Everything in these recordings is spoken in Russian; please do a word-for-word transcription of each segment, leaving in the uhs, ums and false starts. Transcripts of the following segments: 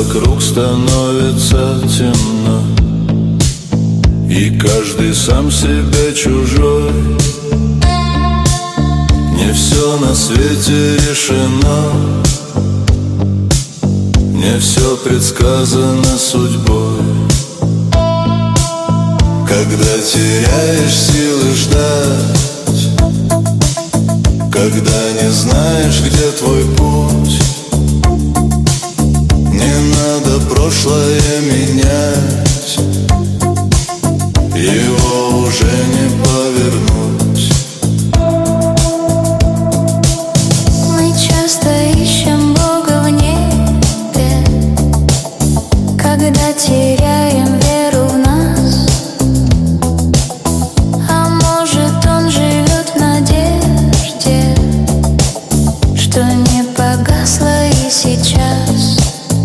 вокруг становится темно, и каждый сам себе чужой. Не все на свете решено, не все предсказано судьбой. Когда теряешь силы ждать, когда не знаешь, где твой путь, не надо прошлое менять, его уже не повернуть. Мы часто ищем Бога в небе, когда теряем веру в нас. А может, Он живет в надежде, что не погасла и сейчас.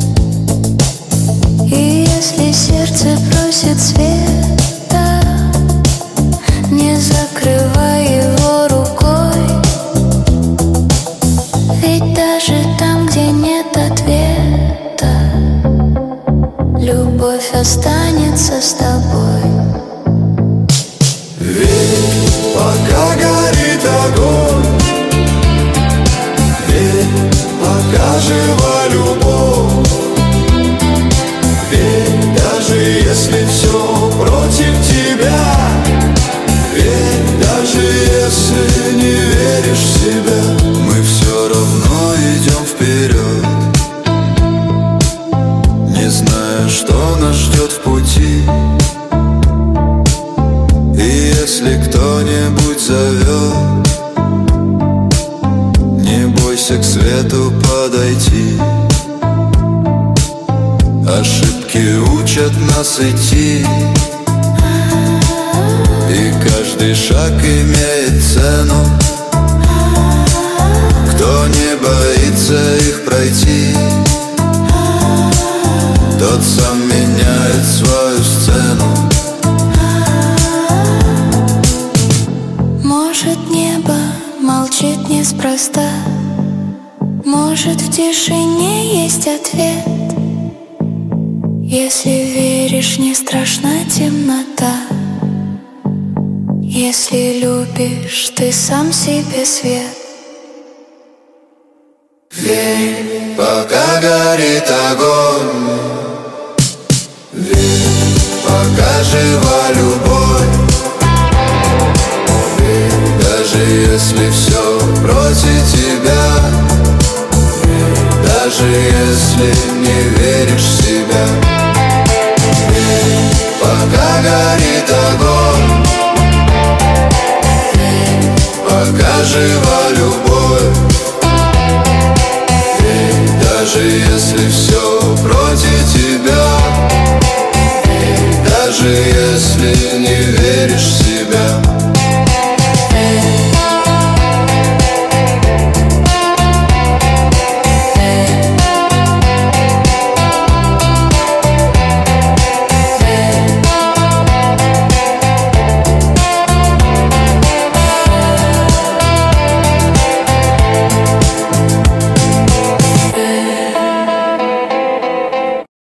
И если сердце просит света, не закрывай его рукой. Ведь даже там, где нет ответа, любовь останется с тобой. Верь, пока горит огонь, верь, пока жива любовь. Верь, даже если все против тебя. Верь, даже если не веришь в себя. Мы все равно идем вперед, не зная, что нас ждет в пути. И если кто-нибудь зовет, не бойся к свету подойти. Ошибки учат нас идти, и каждый шаг имеет цену. Кто не боится их пройти, тот сам меняет свою сцену. Может, небо молчит неспроста, может, в тишине есть ответ. Если веришь, не страшна темнота. Если любишь, ты сам себе свет. Верь, пока горит огонь, верь, пока жива любовь. Верь, даже если все против тебя. Верь, даже если не веришь в себя. Верь, пока горит огонь, верь, пока жива любовь. Верь, даже если все против тебя. Верь, даже если не веришь в себя.